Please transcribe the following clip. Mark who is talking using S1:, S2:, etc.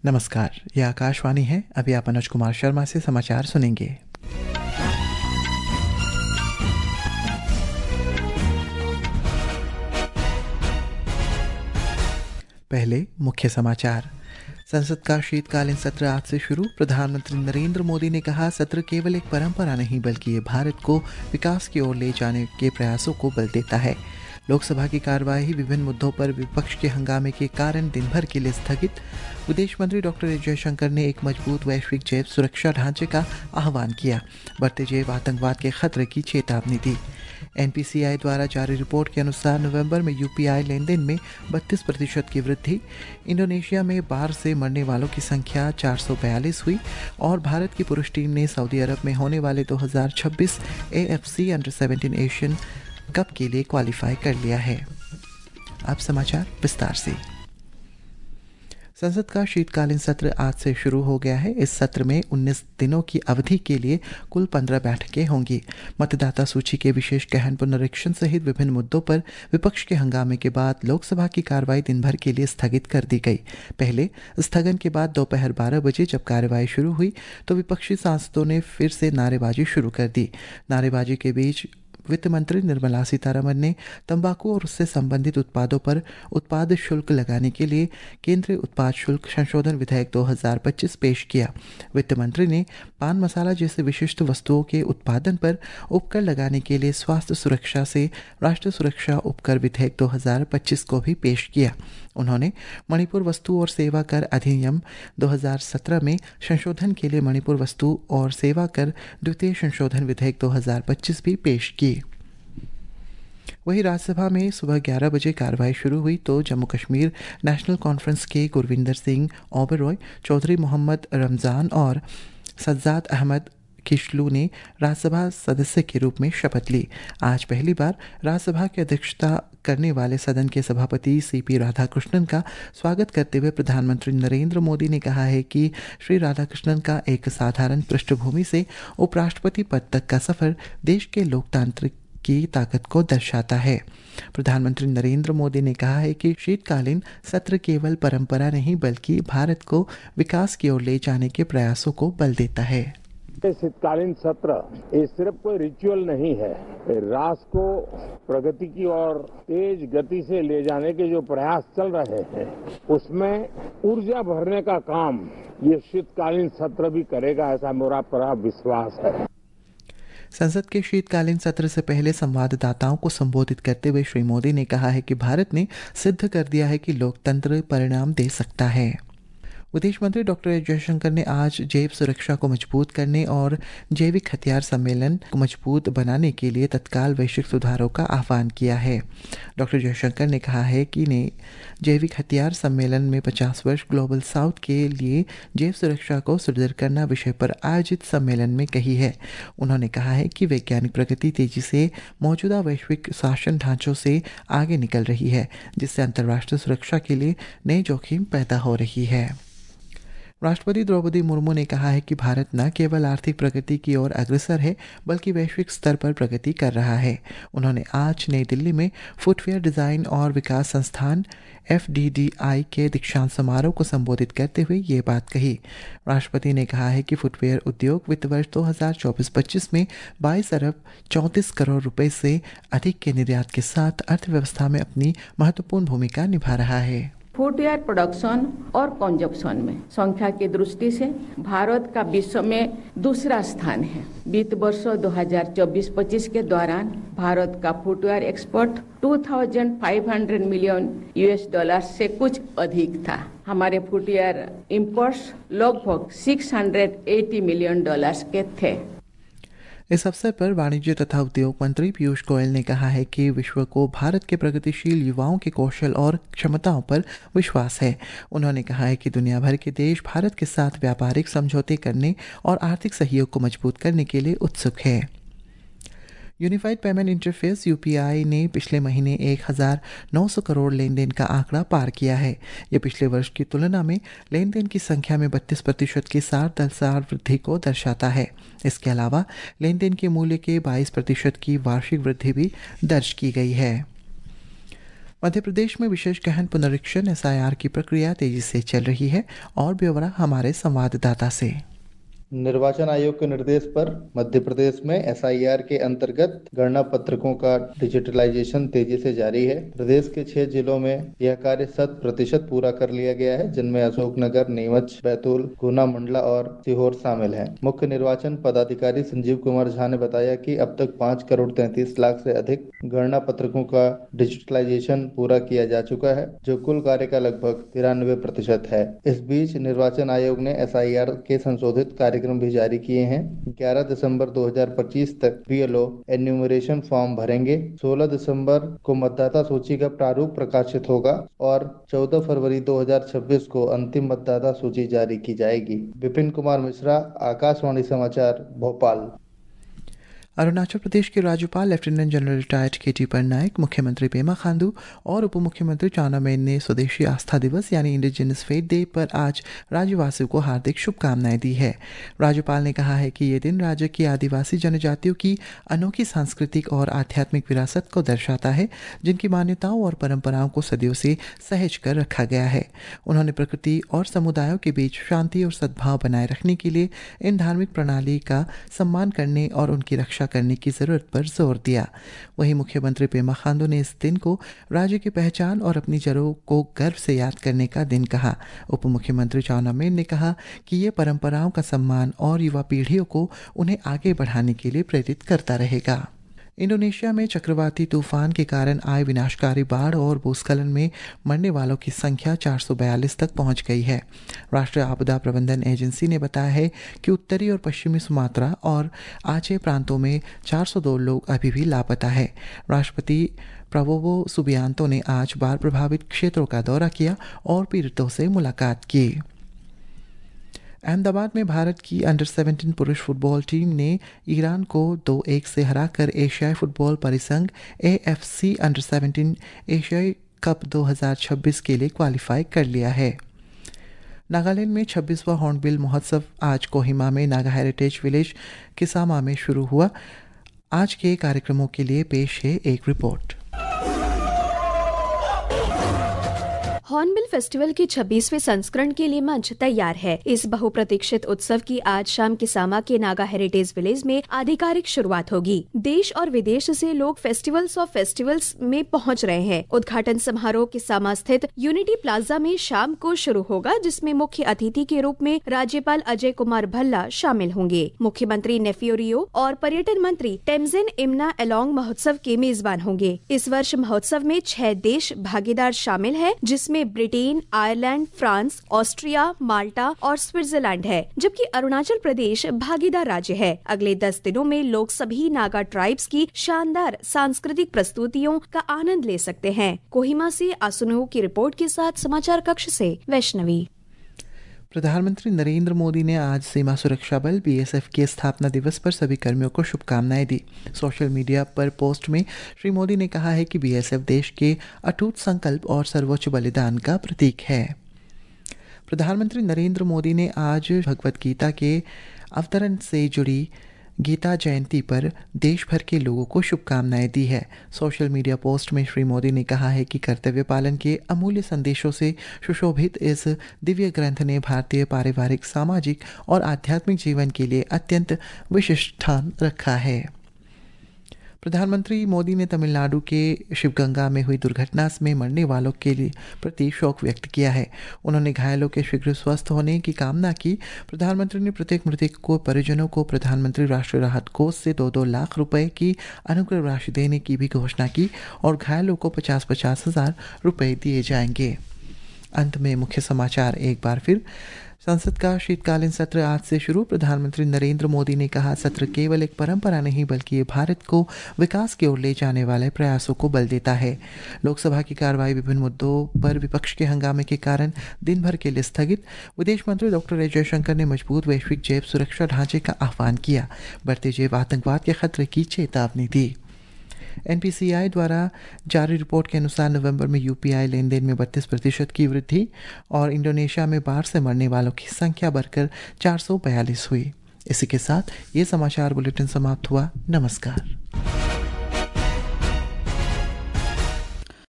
S1: नमस्कार, यह आकाशवाणी है। अभी आप अनुज कुमार शर्मा से समाचार सुनेंगे। पहले मुख्य समाचार। संसद का शीतकालीन सत्र आज से शुरू। प्रधानमंत्री नरेंद्र मोदी ने कहा, सत्र केवल एक परंपरा नहीं बल्कि ये भारत को विकास की ओर ले जाने के प्रयासों को बल देता है। लोकसभा की कार्यवाही विभिन्न मुद्दों पर विपक्ष के हंगामे के कारण दिन भर के लिए स्थगित। विदेश मंत्री डॉक्टर एस जयशंकर ने एक मजबूत वैश्विक जैव सुरक्षा ढांचे का आह्वान किया। बढ़ते जैव आतंकवाद के खतरे की चेतावनी दी। एनपीसीआई द्वारा जारी रिपोर्ट के अनुसार नवंबर में यूपीआई लेन देन में 32% की वृद्धि। इंडोनेशिया में बाढ़ से मरने वालों की संख्या 442 हुई और भारत की पुरुष टीम ने सऊदी अरब में होने वाले 2026 AFC अंडर-17 एशियन कप के लिए क्वालिफाई कर लिया है। अब समाचार विस्तार से। संसद का शीतकालीन सत्र आज से शुरू हो गया है। इस सत्र में 19 दिनों की अवधि के लिए कुल 15 बैठकें होंगी। मतदाता सूची के विशेष गहन पुनरीक्षण सहित विभिन्न मुद्दों पर विपक्ष के हंगामे के बाद लोकसभा की कार्रवाई दिन भर के लिए स्थगित कर दी गई। पहले स्थगन के बाद दोपहर 12 बजे जब कार्यवाही शुरू हुई तो विपक्षी सांसदों ने फिर से नारेबाजी शुरू कर दी। नारेबाजी के बीच वित्त मंत्री निर्मला सीतारमण ने तंबाकू और उससे संबंधित उत्पादों पर उत्पाद शुल्क लगाने के लिए केंद्रीय उत्पाद शुल्क संशोधन विधेयक 2025 पेश किया। वित्त मंत्री ने पान मसाला जैसे विशिष्ट वस्तुओं के उत्पादन पर उपकर लगाने के लिए स्वास्थ्य सुरक्षा से राष्ट्रीय सुरक्षा उपकर विधेयक 2025 को भी पेश किया। उन्होंने मणिपुर वस्तु और सेवा कर अधिनियम 2017 में संशोधन के लिए मणिपुर वस्तु और सेवा कर द्वितीय संशोधन विधेयक 2025 भी पेश किए। वहीं राज्यसभा में सुबह 11 बजे कार्रवाई शुरू हुई तो जम्मू कश्मीर नेशनल कॉन्फ्रेंस के गुरविंदर सिंह ओबरॉय, चौधरी मोहम्मद रमज़ान और सज्जाद अहमद किशलू ने राज्यसभा सदस्य के रूप में शपथ ली। आज पहली बार राज्यसभा की अध्यक्षता करने वाले सदन के सभापति CP राधाकृष्णन का स्वागत करते हुए प्रधानमंत्री नरेंद्र मोदी ने कहा है कि श्री राधाकृष्णन का एक साधारण पृष्ठभूमि से उपराष्ट्रपति पद तक का सफर देश के लोकतांत्रिक की ताकत को दर्शाता है। प्रधानमंत्री नरेंद्र मोदी ने कहा है कि शीतकालीन सत्र केवल परंपरा नहीं बल्कि भारत को विकास की ओर ले जाने के प्रयासों को बल देता है।
S2: शीतकालीन सत्र ये सिर्फ कोई रिचुअल नहीं है। राष्ट्र को प्रगति की ओर तेज गति से ले जाने के जो प्रयास चल रहे हैं उसमें ऊर्जा भरने का काम ये शीतकालीन सत्र भी करेगा, ऐसा मेरा पूरा विश्वास है।
S1: संसद के शीतकालीन सत्र से पहले संवाददाताओं को संबोधित करते हुए श्री मोदी ने कहा है कि भारत ने सिद्ध कर दिया है कि लोकतंत्र परिणाम दे सकता है। विदेश मंत्री डॉक्टर एस जयशंकर ने आज जैव सुरक्षा को मजबूत करने और जैविक हथियार सम्मेलन को मजबूत बनाने के लिए तत्काल वैश्विक सुधारों का आह्वान किया है। डॉक्टर जयशंकर ने कहा है कि ने जैविक हथियार सम्मेलन में 50 वर्ष ग्लोबल साउथ के लिए जैव सुरक्षा को सुदृढ़ करना विषय पर आयोजित सम्मेलन में कही है। उन्होंने कहा है कि वैज्ञानिक प्रगति तेजी से मौजूदा वैश्विक शासन ढांचों से आगे निकल रही है, जिससे अंतर्राष्ट्रीय सुरक्षा के लिए नए जोखिम पैदा हो रही है। राष्ट्रपति द्रौपदी मुर्मू ने कहा है कि भारत न केवल आर्थिक प्रगति की ओर अग्रसर है बल्कि वैश्विक स्तर पर प्रगति कर रहा है। उन्होंने आज नई दिल्ली में फुटवेयर डिज़ाइन और विकास संस्थान FDDI के दीक्षांत समारोह को संबोधित करते हुए ये बात कही। राष्ट्रपति ने कहा है कि फुटवेयर उद्योग वित्त वर्ष 2024-25 में 22 अरब 34 करोड़ रुपए से अधिक के निर्यात के साथ अर्थव्यवस्था में अपनी महत्वपूर्ण भूमिका निभा रहा है।
S3: फुटवेयर प्रोडक्शन और कंजप्शन में संख्या की दृष्टि से भारत का विश्व में दूसरा स्थान है। वित्त वर्ष 2024-25 के दौरान भारत का फुटवेयर एक्सपोर्ट 2,500 मिलियन $US से कुछ अधिक था। हमारे फुटवेयर इंपोर्ट्स लगभग $680 मिलियन के थे।
S1: इस अवसर पर वाणिज्य तथा उद्योग मंत्री पीयूष गोयल ने कहा है कि विश्व को भारत के प्रगतिशील युवाओं के कौशल और क्षमताओं पर विश्वास है। उन्होंने कहा है कि दुनिया भर के देश भारत के साथ व्यापारिक समझौते करने और आर्थिक सहयोग को मजबूत करने के लिए उत्सुक है। यूनिफाइड पेमेंट इंटरफेस UPI ने पिछले महीने 1,900 करोड़ लेन देन का आंकड़ा पार किया है। यह पिछले वर्ष की तुलना में लेन देन की संख्या में 32% की 7 वृद्धि को दर्शाता है। इसके अलावा लेन देन के मूल्य के 22% की वार्षिक वृद्धि भी दर्ज की गई है। मध्य प्रदेश में विशेष गहन पुनरीक्षण SIR की प्रक्रिया तेजी से चल रही है और ब्यौरा हमारे संवाददाता से।
S4: निर्वाचन आयोग के निर्देश पर मध्य प्रदेश में SIR के अंतर्गत गणना पत्रकों का डिजिटलाइजेशन तेजी से जारी है। प्रदेश के 6 जिलों में यह कार्य 100% पूरा कर लिया गया है, जिनमें अशोकनगर, नीमच, बैतूल, गुना, मंडला और सीहोर शामिल हैं। मुख्य निर्वाचन पदाधिकारी संजीव कुमार झा ने बताया कि अब तक 5 करोड़ 33 लाख से अधिक गणना पत्रकों का डिजिटलाइजेशन पूरा किया जा चुका है, जो कुल कार्य का लगभग 93% है। इस बीच निर्वाचन आयोग ने SIR के संशोधित कार्यक्रम भी जारी किए हैं। 11 दिसंबर 2025 तक BLO एन्यूमरेशन फॉर्म भरेंगे। 16 दिसंबर को मतदाता सूची का प्रारूप प्रकाशित होगा और 14 फरवरी 2026 को अंतिम मतदाता सूची जारी की जाएगी। विपिन कुमार मिश्रा, आकाशवाणी समाचार, भोपाल।
S1: अरुणाचल प्रदेश के राज्यपाल lieutenant general retired KT Patnaik, मुख्यमंत्री पेमा खांडू और उप मुख्यमंत्री चाउना मेन ने स्वदेशी आस्था दिवस यानी इंडिजिनस फेथ डे पर आज राज्यवासियों को हार्दिक शुभकामनाएं दी है। राज्यपाल ने कहा है कि ये दिन राज्य की आदिवासी जनजातियों की अनोखी सांस्कृतिक और आध्यात्मिक विरासत को दर्शाता है, जिनकी मान्यताओं और परंपराओं को सदियों से सहेज कर रखा गया है। उन्होंने प्रकृति और समुदायों के बीच शांति और सद्भाव बनाए रखने के लिए इन धार्मिक प्रणाली का सम्मान करने और उनकी रक्षा करने की जरूरत पर जोर दिया। वहीं मुख्यमंत्री पेमा खांडू ने इस दिन को राज्य की पहचान और अपनी जड़ों को गर्व से याद करने का दिन कहा। उप मुख्यमंत्री चाउना मेन ने कहा कि ये परंपराओं का सम्मान और युवा पीढ़ियों को उन्हें आगे बढ़ाने के लिए प्रेरित करता रहेगा। इंडोनेशिया में चक्रवाती तूफान के कारण आए विनाशकारी बाढ़ और भूस्खलन में मरने वालों की संख्या 442 तक पहुंच गई है। राष्ट्रीय आपदा प्रबंधन एजेंसी ने बताया है कि उत्तरी और पश्चिमी सुमात्रा और आचे प्रांतों में 402 लोग अभी भी लापता है। राष्ट्रपति प्रबोवो सुबियांतो ने आज बाढ़ प्रभावित क्षेत्रों का दौरा किया और पीड़ितों से मुलाकात की। अहमदाबाद में भारत की अंडर-17 पुरुष फुटबॉल टीम ने ईरान को 2-1 से हराकर एशियाई फुटबॉल परिसंघ AFC अंडर-17 एशियाई कप 2026 के लिए क्वालिफाई कर लिया है। नागालैंड में 26वां हॉर्नबिल महोत्सव आज कोहिमा में नागा हेरिटेज विलेज किसामा में शुरू हुआ। आज के कार्यक्रमों के लिए पेश है एक रिपोर्ट।
S5: हॉर्नबिल फेस्टिवल के 26वें संस्करण के लिए मंच तैयार है। इस बहुप्रतीक्षित उत्सव की आज शाम किसामा के नागा हेरिटेज विलेज में आधिकारिक शुरुआत होगी। देश और विदेश से लोग फेस्टिवल्स ऑफ फेस्टिवल्स में पहुंच रहे हैं। उद्घाटन समारोह किसामा स्थित यूनिटी प्लाजा में शाम को शुरू होगा, जिसमें मुख्य अतिथि के रूप में राज्यपाल अजय कुमार भल्ला शामिल होंगे। मुख्यमंत्री नेफियो रियो और पर्यटन मंत्री टेमजिन इमना एलोंग महोत्सव के मेजबान होंगे। इस वर्ष महोत्सव में 6 देश भागीदार शामिल है, जिसमें Britain, Ireland, France, Austria, Malta और स्विट्जरलैंड है, जबकि अरुणाचल प्रदेश भागीदार राज्य है। अगले 10 दिनों में लोग सभी नागा ट्राइब्स की शानदार सांस्कृतिक प्रस्तुतियों का आनंद ले सकते हैं। कोहिमा से आसुनु की रिपोर्ट के साथ समाचार कक्ष से वैष्णवी।
S1: प्रधानमंत्री नरेंद्र मोदी ने आज सीमा सुरक्षा बल BSF के स्थापना दिवस पर सभी कर्मियों को शुभकामनाएं दी। सोशल मीडिया पर पोस्ट में श्री मोदी ने कहा है कि BSF देश के अटूट संकल्प और सर्वोच्च बलिदान का प्रतीक है। प्रधानमंत्री नरेंद्र मोदी ने आज भगवत गीता के अवतरण से जुड़ी गीता जयंती पर देश भर के लोगों को शुभकामनाएं दी है। सोशल मीडिया पोस्ट में श्री मोदी ने कहा है कि कर्तव्य पालन के अमूल्य संदेशों से सुशोभित इस दिव्य ग्रंथ ने भारतीय पारिवारिक, सामाजिक और आध्यात्मिक जीवन के लिए अत्यंत विशिष्ट स्थान रखा है। प्रधानमंत्री मोदी ने तमिलनाडु के शिवगंगा में हुई दुर्घटना में मरने वालों के लिए प्रति शोक व्यक्त किया है। उन्होंने घायलों के शीघ्र स्वस्थ होने की कामना की। प्रधानमंत्री ने प्रत्येक मृतक को परिजनों को प्रधानमंत्री राष्ट्रीय राहत कोष से 2-2 लाख रुपए की अनुग्रह राशि देने की भी घोषणा की और घायलों को 50-50 हज़ार रुपये दिए जाएंगे। अंत में मुख्य समाचार एक बार फिर। संसद का शीतकालीन सत्र आज से शुरू। प्रधानमंत्री नरेंद्र मोदी ने कहा, सत्र केवल एक परंपरा नहीं बल्कि ये भारत को विकास की ओर ले जाने वाले प्रयासों को बल देता है। लोकसभा की कार्रवाई विभिन्न मुद्दों पर विपक्ष के हंगामे के कारण दिन भर के लिए स्थगित। विदेश मंत्री डॉक्टर एस जयशंकर ने मजबूत वैश्विक जैव सुरक्षा ढांचे का आह्वान किया। बढ़ते जैव आतंकवाद के खतरे की चेतावनी दी। NPCI द्वारा जारी रिपोर्ट के अनुसार नवंबर में UPI लेन देन में 32% की वृद्धि और इंडोनेशिया में बाढ़ से मरने वालों की संख्या बढ़कर 442 हुई। इसी के साथ ये समाचार बुलेटिन समाप्त हुआ। नमस्कार।